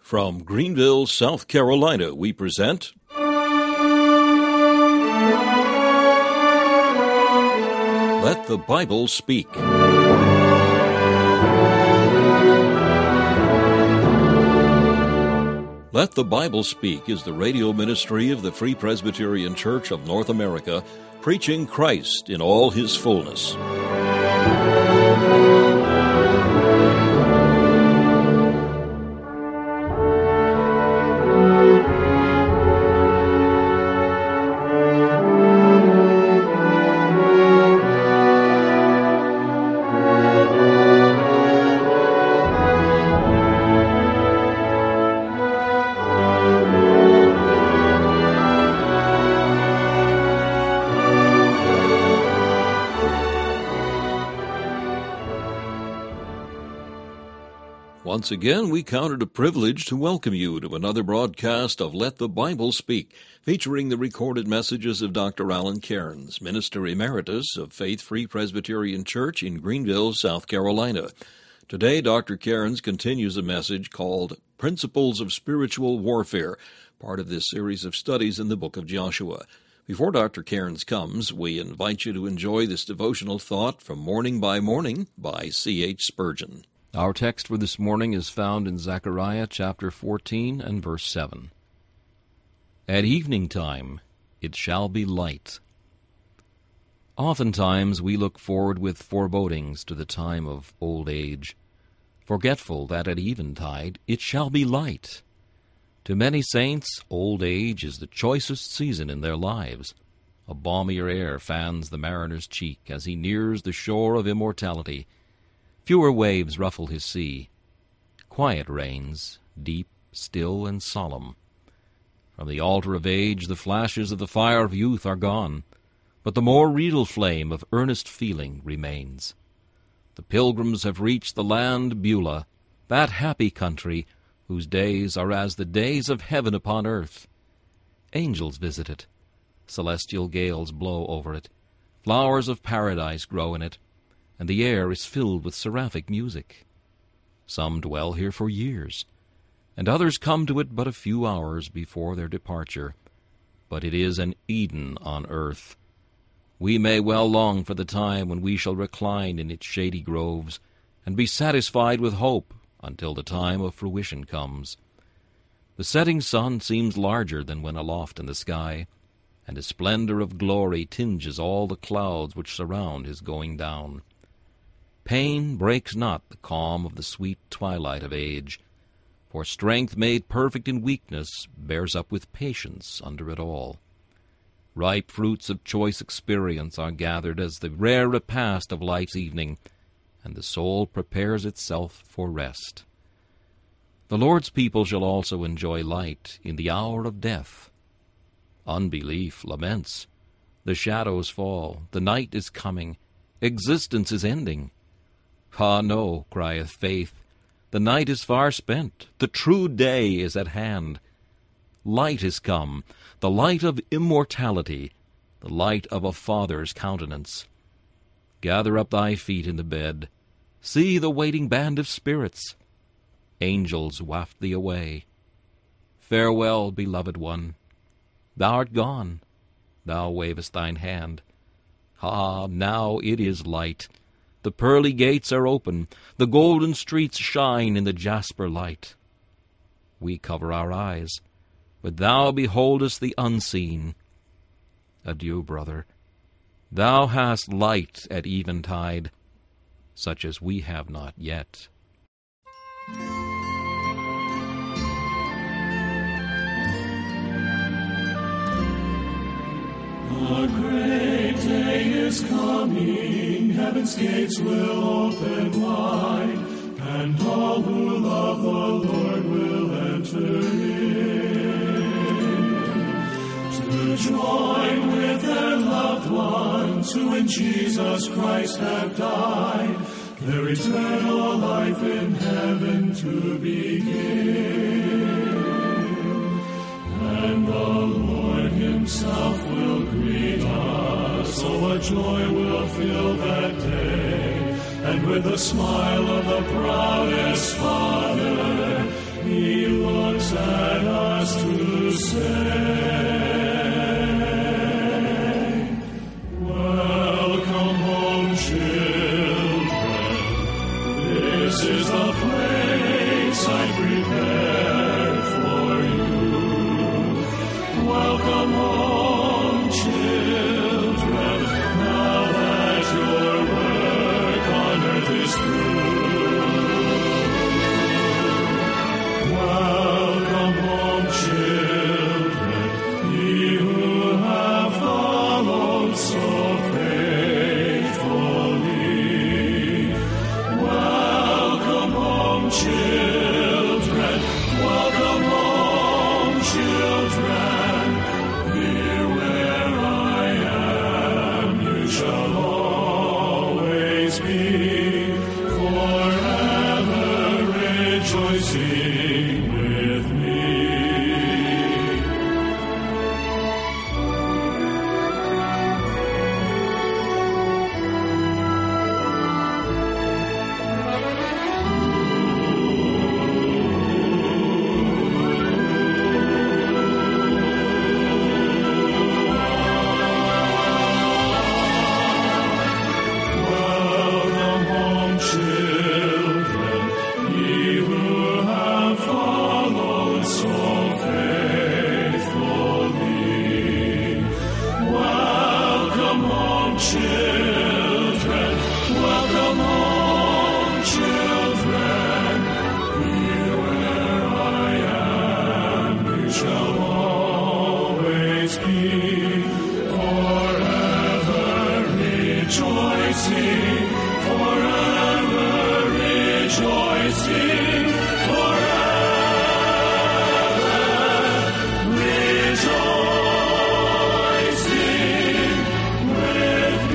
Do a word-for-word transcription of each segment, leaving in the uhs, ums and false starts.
From Greenville, South Carolina, we present Let the Bible Speak. Let the Bible Speak is the radio ministry of the Free Presbyterian Church of North America, preaching Christ in all His fullness. Once again, we count it a privilege to welcome you to another broadcast of Let the Bible Speak, featuring the recorded messages of Doctor Alan Cairns, Minister Emeritus of Faith Free Presbyterian Church in Greenville, South Carolina. Today, Doctor Cairns continues a message called Principles of Spiritual Warfare, part of this series of studies in the book of Joshua. Before Doctor Cairns comes, we invite you to enjoy this devotional thought from Morning by Morning by C H Spurgeon. Our text for this morning is found in Zechariah chapter fourteen and verse seven. At evening time it shall be light. Oftentimes we look forward with forebodings to the time of old age, forgetful that at eventide it shall be light. To many saints, old age is the choicest season in their lives. A balmier air fans the mariner's cheek as he nears the shore of immortality. Fewer waves ruffle his sea. Quiet reigns, deep, still, and solemn. From the altar of age the flashes of the fire of youth are gone, but the more real flame of earnest feeling remains. The pilgrims have reached the land Beulah, that happy country whose days are as the days of heaven upon earth. Angels visit it. Celestial gales blow over it. Flowers of paradise grow in it, and the air is filled with seraphic music. Some dwell here for years, and others come to it but a few hours before their departure. But it is an Eden on earth. We may well long for the time when we shall recline in its shady groves, and be satisfied with hope until the time of fruition comes. The setting sun seems larger than when aloft in the sky, and a splendor of glory tinges all the clouds which surround his going down. Pain breaks not the calm of the sweet twilight of age, for strength made perfect in weakness bears up with patience under it all. Ripe fruits of choice experience are gathered as the rare repast of life's evening, and the soul prepares itself for rest. The Lord's people shall also enjoy light in the hour of death. Unbelief laments. The shadows fall, the night is coming, existence is ending. Ah, no, crieth faith, the night is far spent, the true day is at hand. Light is come, the light of immortality, the light of a Father's countenance. Gather up thy feet in the bed, see the waiting band of spirits. Angels waft thee away. Farewell, beloved one, thou art gone, thou wavest thine hand. Ah, now it is light. The pearly gates are open, the golden streets shine in the jasper light. We cover our eyes, but thou beholdest the unseen. Adieu, brother. Thou hast light at eventide, such as we have not yet. A great day is coming, heaven's gates will open wide, and all who love the Lord will enter in, to join with their loved ones who in Jesus Christ have died, their eternal life in heaven to begin. And the Lord Himself will greet us, oh, a joy will fill that day, and with the smile of the proudest Father, He loves at us to say, welcome home, children. This is the place I prepared for you. Welcome home, children, now that your work on earth is through. Welcome home, children, ye who have followed so faithfully. Welcome home, children, welcome home, children. Here where I am, you shall always be, forever rejoicing with me. Welcome home, children, ye who have followed so faithfully. Welcome home, children, welcome home, children. Here where I am, you shall always be, forever rejoicing, forever rejoicing, forever rejoicing with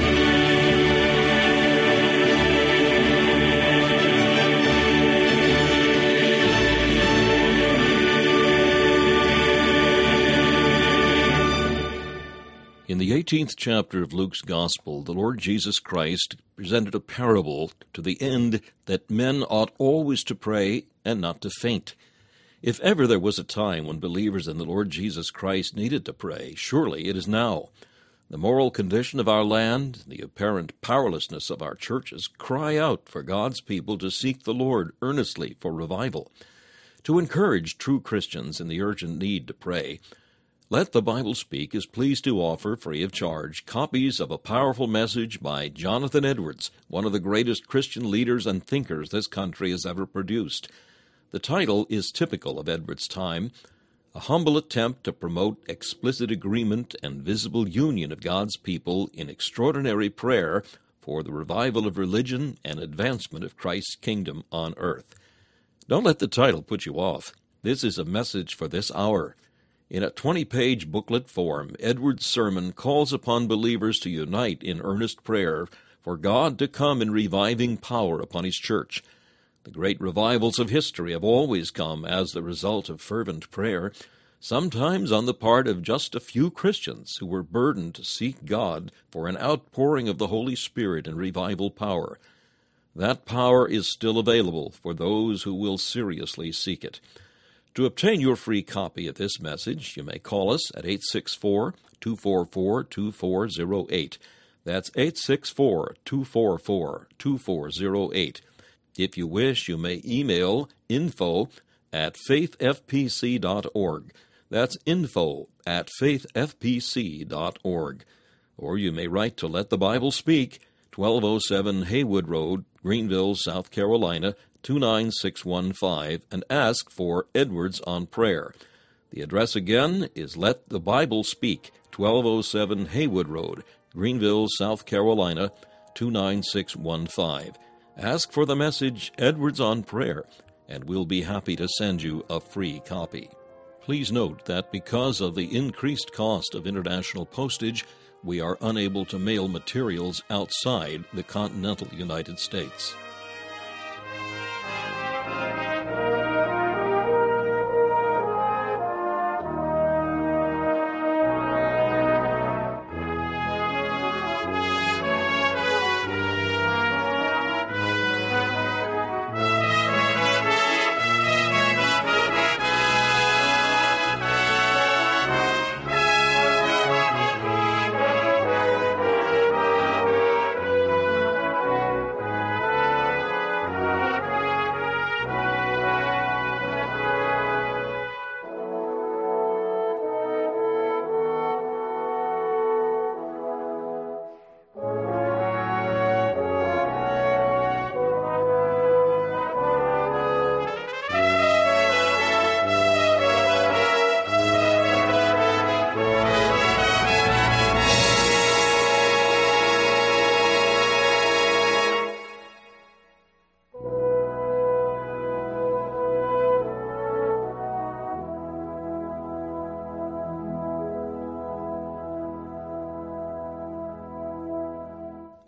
In the eighteenth chapter of Luke's Gospel, the Lord Jesus Christ presented a parable to the end that men ought always to pray and not to faint. If ever there was a time when believers in the Lord Jesus Christ needed to pray, surely it is now. The moral condition of our land, the apparent powerlessness of our churches, cry out for God's people to seek the Lord earnestly for revival. To encourage true Christians in the urgent need to pray, Let the Bible Speak is pleased to offer, free of charge, copies of a powerful message by Jonathan Edwards, one of the greatest Christian leaders and thinkers this country has ever produced. The title is typical of Edwards' time, a humble attempt to promote explicit agreement and visible union of God's people in extraordinary prayer for the revival of religion and advancement of Christ's kingdom on earth. Don't let the title put you off. This is a message for this hour. In a twenty-page booklet form, Edwards' sermon calls upon believers to unite in earnest prayer for God to come in reviving power upon His church. The great revivals of history have always come as the result of fervent prayer, sometimes on the part of just a few Christians who were burdened to seek God for an outpouring of the Holy Spirit and revival power. That power is still available for those who will seriously seek it. To obtain your free copy of this message, you may call us at eight six four, two four four, two four zero eight. That's eight six four, two four four, two four zero eight. If you wish, you may email info at faith f p c dot org. That's info at faith f p c dot org. Or you may write to Let the Bible Speak, twelve oh seven Haywood Road, Greenville, South Carolina, two nine six one five, and ask for Edwards on Prayer. The address again is Let the Bible Speak, twelve oh seven Haywood Road, Greenville, South Carolina, two nine six one five. Ask for the message Edwards on Prayer, and we'll be happy to send you a free copy. Please note that because of the increased cost of international postage, we are unable to mail materials outside the continental United States.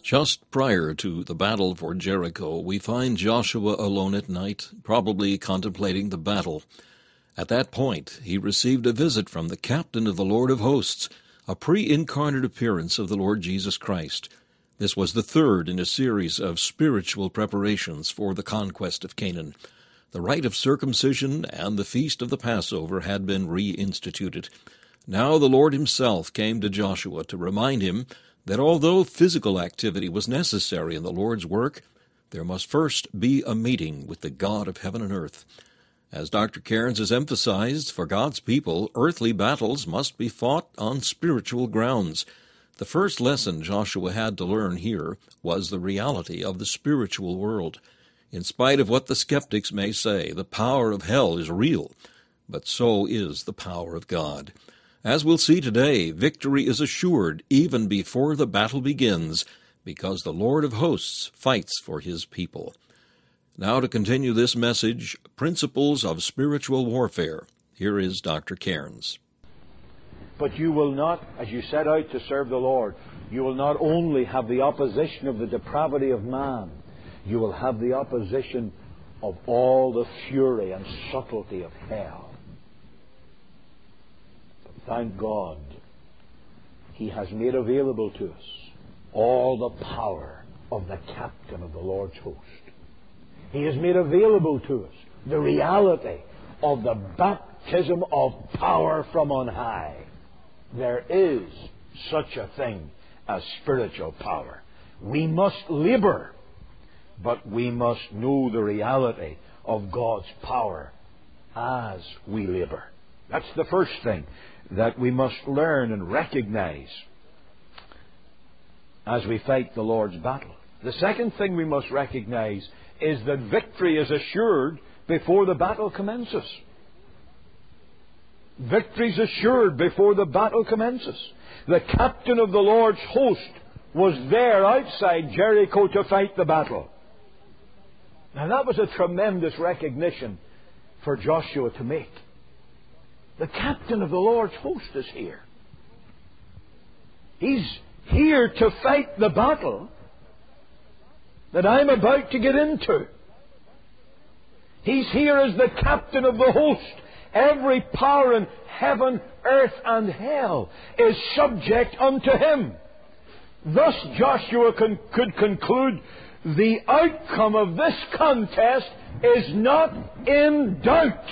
Just prior to the battle for Jericho, we find Joshua alone at night, probably contemplating the battle. At that point, he received a visit from the captain of the Lord of hosts, a pre-incarnate appearance of the Lord Jesus Christ. This was the third in a series of spiritual preparations for the conquest of Canaan. The rite of circumcision and the feast of the Passover had been reinstituted. Now the Lord himself came to Joshua to remind him that although physical activity was necessary in the Lord's work, there must first be a meeting with the God of heaven and earth. As Doctor Cairns has emphasized, for God's people, earthly battles must be fought on spiritual grounds. The first lesson Joshua had to learn here was the reality of the spiritual world. In spite of what the skeptics may say, the power of hell is real, but so is the power of God. As we'll see today, victory is assured even before the battle begins, because the Lord of hosts fights for his people. Now to continue this message, Principles of Spiritual Warfare, here is Doctor Cairns. But you will not, as you set out to serve the Lord, you will not only have the opposition of the depravity of man, you will have the opposition of all the fury and subtlety of hell. Thank God, he has made available to us all the power of the captain of the Lord's host. He has made available to us the reality of the baptism of power from on high. There is such a thing as spiritual power. We must labor, but we must know the reality of God's power as we labor. That's the first thing that we must learn and recognize as we fight the Lord's battle. The second thing we must recognize is that victory is assured before the battle commences. Victory is assured before the battle commences. The captain of the Lord's host was there outside Jericho to fight the battle. Now that was a tremendous recognition for Joshua to make. The captain of the Lord's host is here. He's here to fight the battle that I'm about to get into. He's here as the captain of the host. Every power in heaven, earth, and hell is subject unto him. Thus Joshua con- could conclude, the outcome of this contest is not in doubt.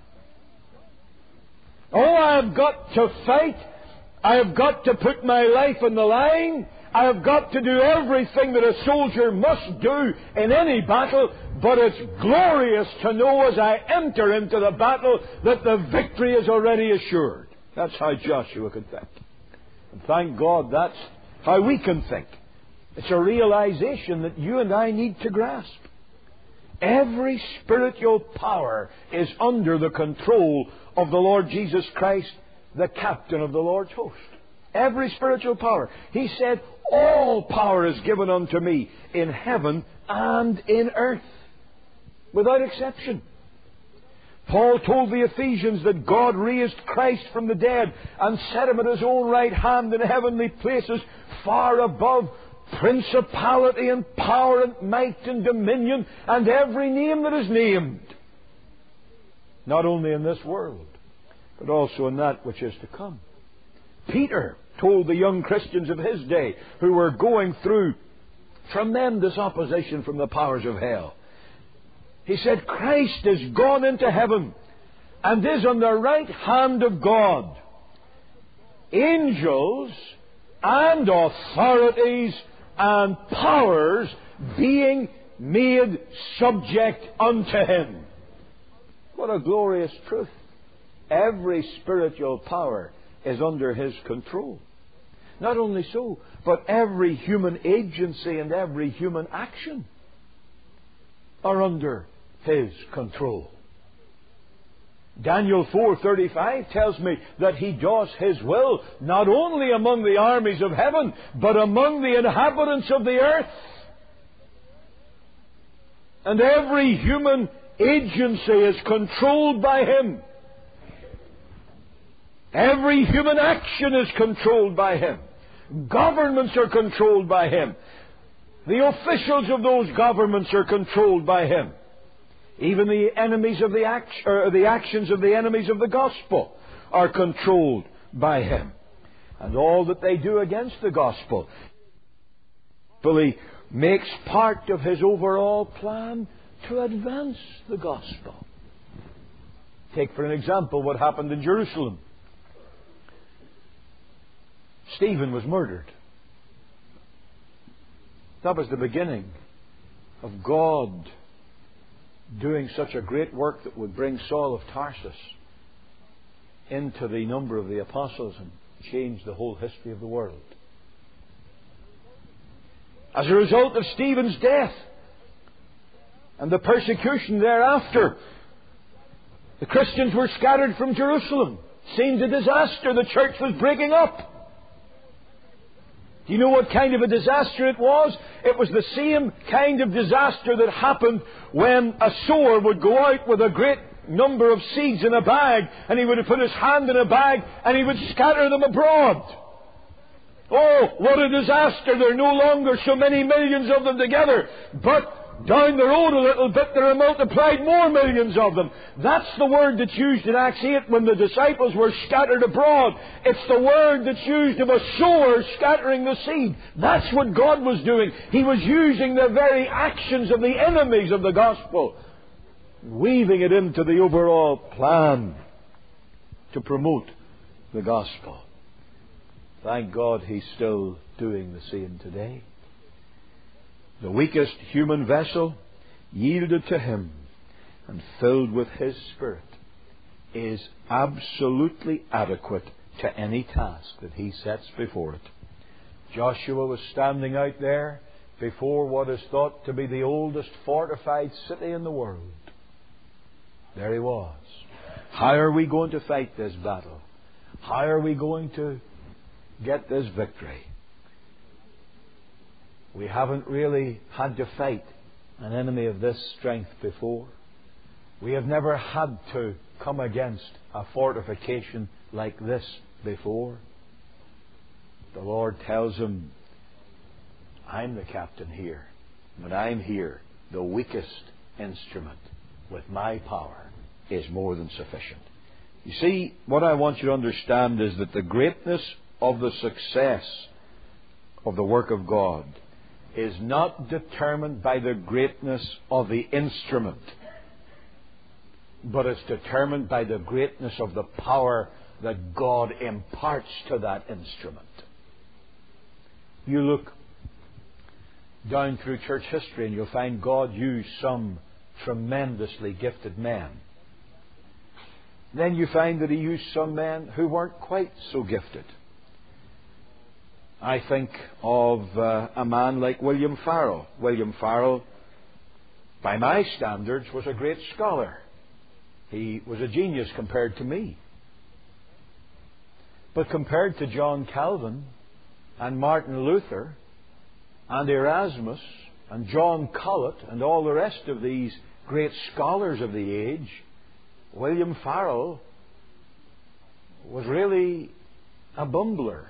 Oh, I have got to fight. I have got to put my life on the line. I have got to do everything that a soldier must do in any battle. But it's glorious to know as I enter into the battle that the victory is already assured. That's how Joshua could think. And thank God that's how we can think. It's a realization that you and I need to grasp. Every spiritual power is under the control of the Lord Jesus Christ, the captain of the Lord's host. Every spiritual power. He said, all power is given unto me in heaven and in earth, without exception. Paul told the Ephesians that God raised Christ from the dead and set him at his own right hand in heavenly places, far above principality and power and might and dominion and every name that is named. Not only in this world, but also in that which is to come. Peter told the young Christians of his day who were going through tremendous opposition from the powers of hell. He said, Christ is gone into heaven and is on the right hand of God. Angels and authorities and powers being made subject unto him. What a glorious truth. Every spiritual power is under his control. Not only so, but every human agency and every human action are under his control. Daniel four thirty-five tells me that he does his will not only among the armies of heaven, but among the inhabitants of the earth. And every human agency is controlled by him. Every human action is controlled by him. Governments are controlled by him. The officials of those governments are controlled by him. Even the enemies of the, act- or the actions of the enemies of the gospel are controlled by him. And all that they do against the gospel fully makes part of his overall plan to advance the gospel. Take for an example what happened in Jerusalem. Stephen was murdered. That was the beginning of God doing such a great work that would bring Saul of Tarsus into the number of the apostles and change the whole history of the world. As a result of Stephen's death and the persecution thereafter, the Christians were scattered from Jerusalem. It seemed a disaster. The church was breaking up. Do you know what kind of a disaster it was? It was the same kind of disaster that happened when a sower would go out with a great number of seeds in a bag, and he would have put his hand in a bag and he would scatter them abroad. Oh, what a disaster! There are no longer so many millions of them together, but down the road a little bit there are multiplied more millions of them. That's the word that's used in Acts eight when the disciples were scattered abroad. It's the word that's used of a sower scattering the seed. That's what God was doing. He was using the very actions of the enemies of the gospel, weaving it into the overall plan to promote the gospel. Thank God He's still doing the same today. The weakest human vessel, yielded to Him and filled with His Spirit, is absolutely adequate to any task that He sets before it. Joshua was standing out there before what is thought to be the oldest fortified city in the world. There he was. How are we going to fight this battle? How are we going to get this victory? We haven't really had to fight an enemy of this strength before. We have never had to come against a fortification like this before. The Lord tells him, I'm the captain here. When I'm here, the weakest instrument with my power is more than sufficient. You see, what I want you to understand is that the greatness of the success of the work of God is not determined by the greatness of the instrument, but it's determined by the greatness of the power that God imparts to that instrument. You look down through church history and you'll find God used some tremendously gifted men. Then you find that He used some men who weren't quite so gifted. I think of uh, a man like William Farel. William Farel, by my standards, was a great scholar. He was a genius compared to me. But compared to John Calvin and Martin Luther and Erasmus and John Colet and all the rest of these great scholars of the age, William Farel was really a bumbler.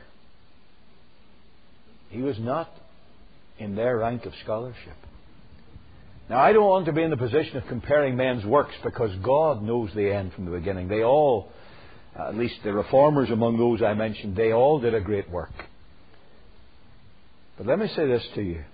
He was not in their rank of scholarship. Now, I don't want to be in the position of comparing men's works, because God knows the end from the beginning. They all, at least the reformers among those I mentioned, they all did a great work. But let me say this to you.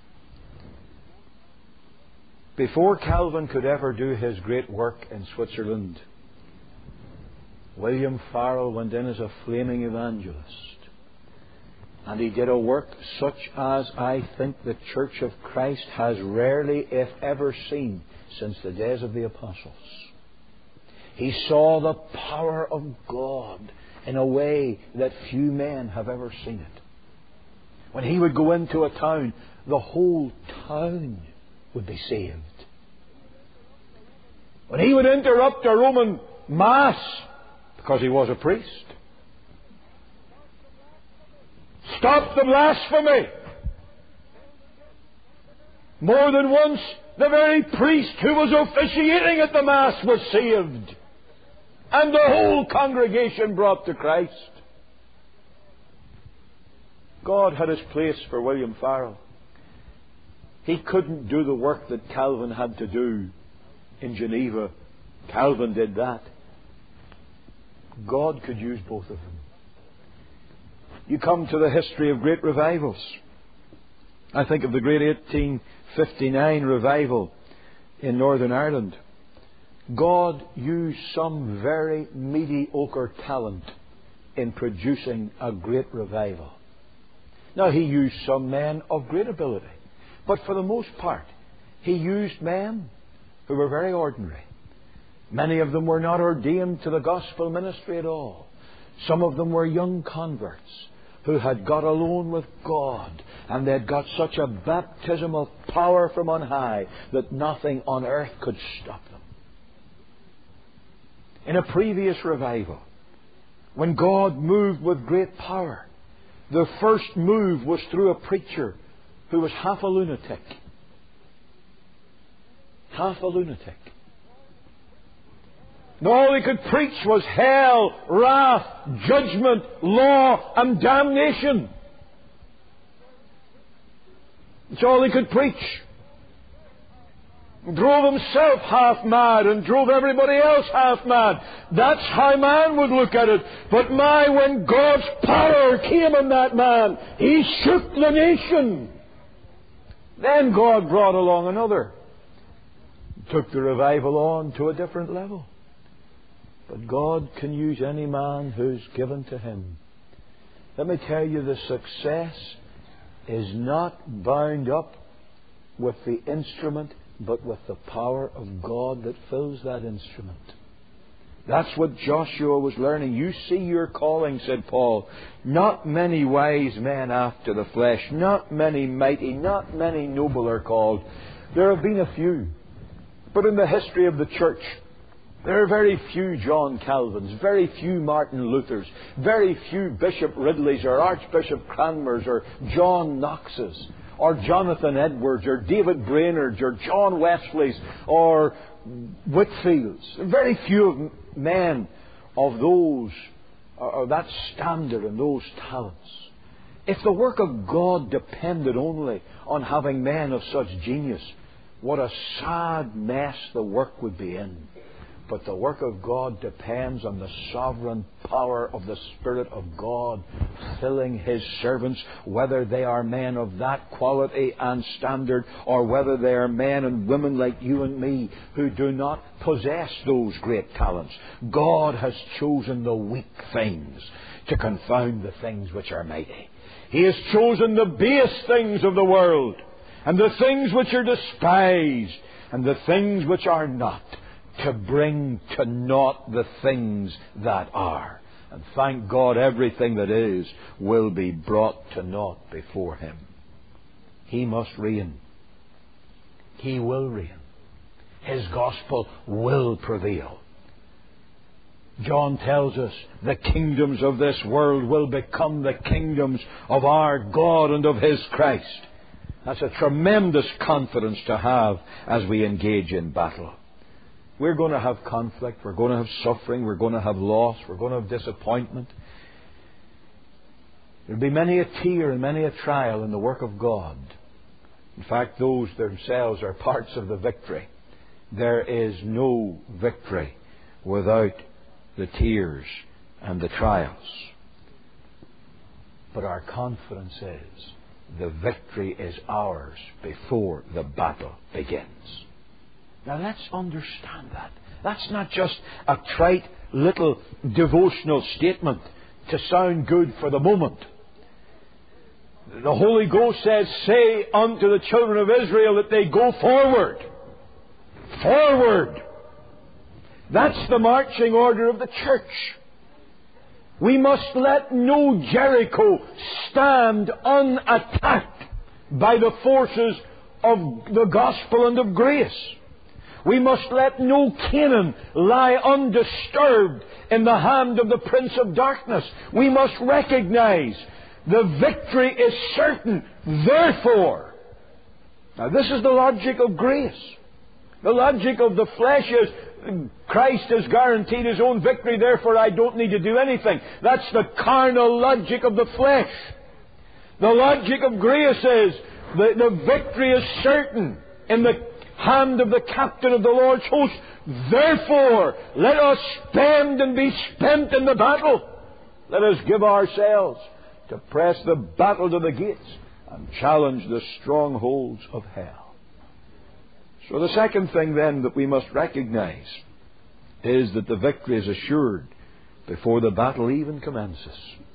Before Calvin could ever do his great work in Switzerland, William Farel went in as a flaming evangelist. And he did a work such as I think the Church of Christ has rarely, if ever, seen since the days of the apostles. He saw the power of God in a way that few men have ever seen it. When he would go into a town, the whole town would be saved. When he would interrupt a Roman Mass, because he was a priest, stop the blasphemy. More than once, the very priest who was officiating at the Mass was saved, and the whole congregation brought to Christ. God had His place for William Farel. He couldn't do the work that Calvin had to do in Geneva. Calvin did that. God could use both of them. You come to the history of great revivals. I think of the great eighteen fifty-nine revival in Northern Ireland. God used some very mediocre talent in producing a great revival. Now, He used some men of great ability, but for the most part, He used men who were very ordinary. Many of them were not ordained to the gospel ministry at all. Some of them were young converts who had got alone with God, and they had got such a baptism of power from on high that nothing on earth could stop them. In a previous revival, when God moved with great power, the first move was through a preacher who was half a lunatic. Half a lunatic. And all he could preach was hell, wrath, judgment, law, and damnation. That's all he could preach. Drove himself half mad and drove everybody else half mad. That's how man would look at it. But my, when God's power came on that man, he shook the nation. Then God brought along another. Took the revival on to a different level. But God can use any man who's given to Him. Let me tell you, the success is not bound up with the instrument, but with the power of God that fills that instrument. That's what Joshua was learning. You see your calling, said Paul. Not many wise men after the flesh, not many mighty, not many noble are called. There have been a few. But in the history of the church, there are very few John Calvins, very few Martin Luthers, very few Bishop Ridleys or Archbishop Cranmers or John Knoxes or Jonathan Edwards or David Brainerd or John Wesleys or Whitfields. Very few of men of those, or that standard and those talents. If the work of God depended only on having men of such genius, what a sad mess the work would be in. But the work of God depends on the sovereign power of the Spirit of God filling His servants, whether they are men of that quality and standard or whether they are men and women like you and me who do not possess those great talents. God has chosen the weak things to confound the things which are mighty. He has chosen the base things of the world and the things which are despised and the things which are not, to bring to naught the things that are. And thank God, everything that is will be brought to naught before Him. He must reign. He will reign. His gospel will prevail. John tells us the kingdoms of this world will become the kingdoms of our God and of His Christ. That's a tremendous confidence to have as we engage in battle. We're going to have conflict, we're going to have suffering, we're going to have loss, we're going to have disappointment. There'll be many a tear and many a trial in the work of God. In fact, those themselves are parts of the victory. There is no victory without the tears and the trials. But our confidence is the victory is ours before the battle begins. Now let's understand that. That's not just a trite little devotional statement to sound good for the moment. The Holy Ghost says, say unto the children of Israel that they go forward. Forward. That's the marching order of the church. We must let no Jericho stand unattacked by the forces of the gospel and of grace. We must let no Canaan lie undisturbed in the hand of the prince of darkness. We must recognize the victory is certain. Therefore, now this is the logic of grace. The logic of the flesh is Christ has guaranteed His own victory, therefore I don't need to do anything. That's the carnal logic of the flesh. The logic of grace is The, the victory is certain in the hand of the captain of the Lord's host. Therefore, let us spend and be spent in the battle. Let us give ourselves to press the battle to the gates and challenge the strongholds of hell. So the second thing then that we must recognize is that the victory is assured before the battle even commences.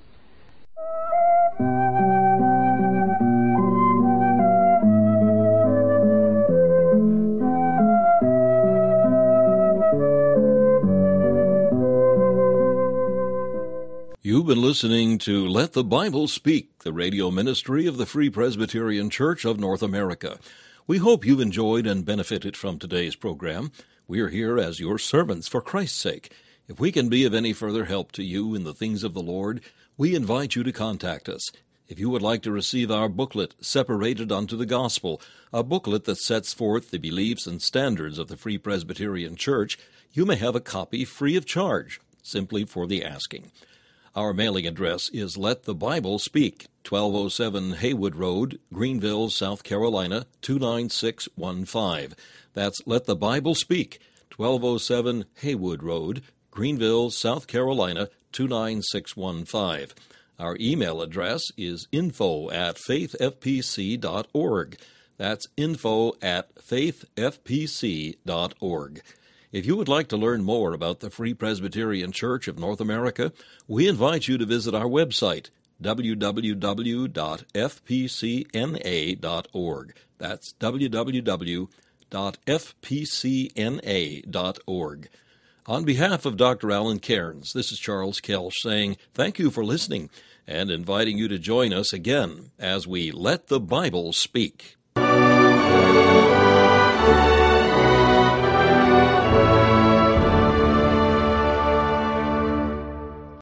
You've been listening to Let the Bible Speak, the radio ministry of the Free Presbyterian Church of North America. We hope you've enjoyed and benefited from today's program. We are here as your servants for Christ's sake. If we can be of any further help to you in the things of the Lord, we invite you to contact us. If you would like to receive our booklet, Separated unto the Gospel, a booklet that sets forth the beliefs and standards of the Free Presbyterian Church, you may have a copy free of charge, simply for the asking. Our mailing address is Let the Bible Speak, twelve oh seven Haywood Road, Greenville, South Carolina, two nine six one five. That's Let the Bible Speak, twelve oh seven Haywood Road, Greenville, South Carolina, two nine six one five. Our email address is info at faith f p c dot org. That's info at faith f p c dot org. If you would like to learn more about the Free Presbyterian Church of North America, we invite you to visit our website, w w w dot f p c n a dot org. That's w w w dot f p c n a dot org. On behalf of Doctor Alan Cairns, this is Charles Kelsch saying thank you for listening and inviting you to join us again as we Let the Bible Speak.